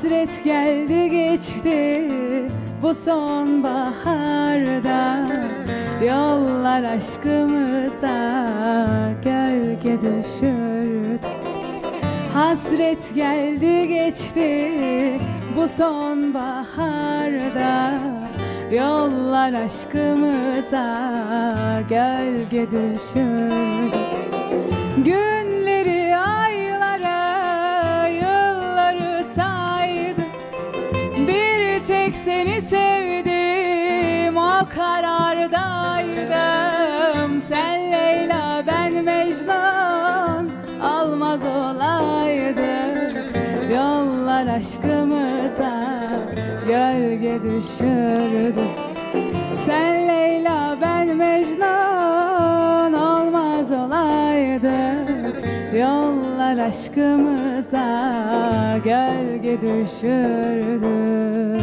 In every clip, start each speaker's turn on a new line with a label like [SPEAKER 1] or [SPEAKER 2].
[SPEAKER 1] Hasret geldi geçti bu sonbaharda, yollar aşkımıza gölge düşürdü. Hasret geldi geçti bu sonbaharda, yollar aşkımıza gölge düşürdü. Günleri, aylara, yılları saydım, bir tek seni sevdim, o karardaydım. Sen Leyla, ben Mecnun, olmaz olaydı, yollar aşkımıza gölge düşürdü. Sen Leyla, ben Mecnun, olmaz olaydık, yollar aşkımıza gölge düşürdü.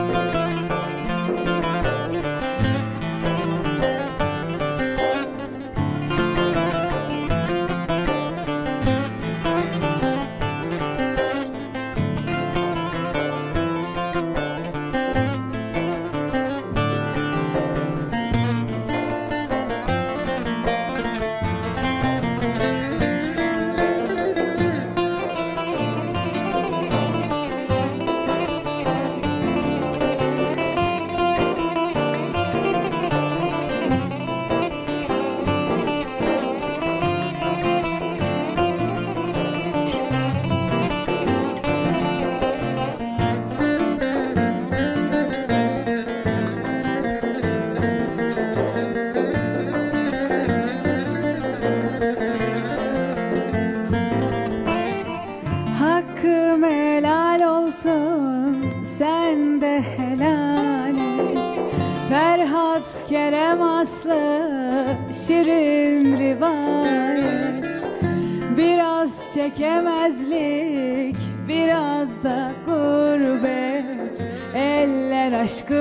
[SPEAKER 1] Hakkım helal olsun, sen de helal et. Ferhat, Kerem, Aslı, şirin rivayet. Biraz çekemezlik, biraz da gurbet, eller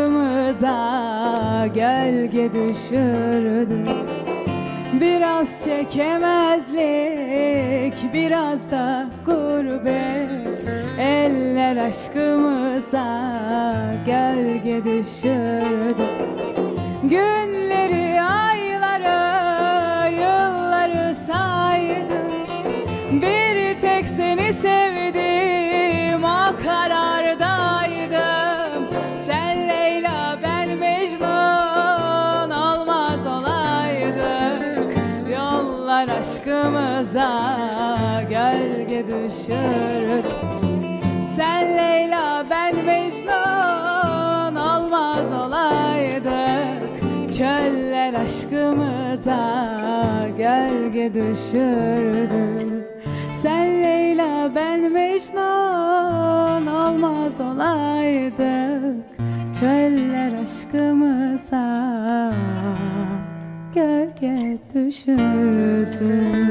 [SPEAKER 1] aşkımıza gölge düşürdü. Biraz çekemezlik, biraz da gurbet, eller aşkımıza gölge düşürdü. Günleri, ayları, yılları saydım, bir tek seni sevdim, o karardaydım. Sen Leyla, ben Mecnun, olmaz olaydık, yollar aşkımıza gölge düşürdü. Sen Leyla, ben Mecnun, olmaz olaydık, çöller aşkımıza gölge düşürdü. Sen Leyla, ben Mecnun, olmaz olaydık, çöller aşkımıza gölge düşürdü.